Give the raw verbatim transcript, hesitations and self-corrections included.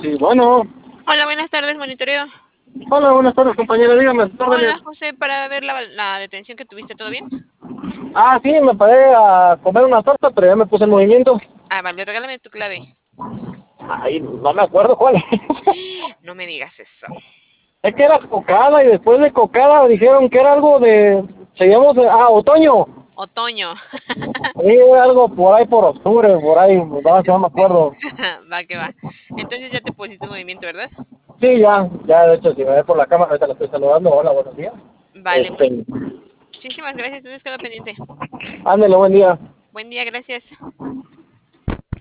Sí, bueno. Hola, buenas tardes, monitoreo. Hola, buenas tardes, compañera. Dígame, sus órdenes. Hola, José, para ver la, la detención que tuviste, ¿todo bien? Ah, sí, me paré a comer una torta, pero ya me puse en movimiento. Ah, vale, regálame tu clave. Ay, no me acuerdo cuál. No me digas eso. Es que era cocada y después de cocada dijeron que era algo de... Seguimos... Ah, otoño. Otoño. Sí, era algo por ahí por octubre, por ahí, no, no me acuerdo. Va que va. Entonces ya te pusiste en movimiento, ¿verdad? Sí, ya, ya, de hecho, si me ve por la cámara, ahorita la estoy saludando. Hola, buenos días. Vale, Este, muchísimas gracias, entonces quedo pendiente. ándale, buen día. Buen día, gracias.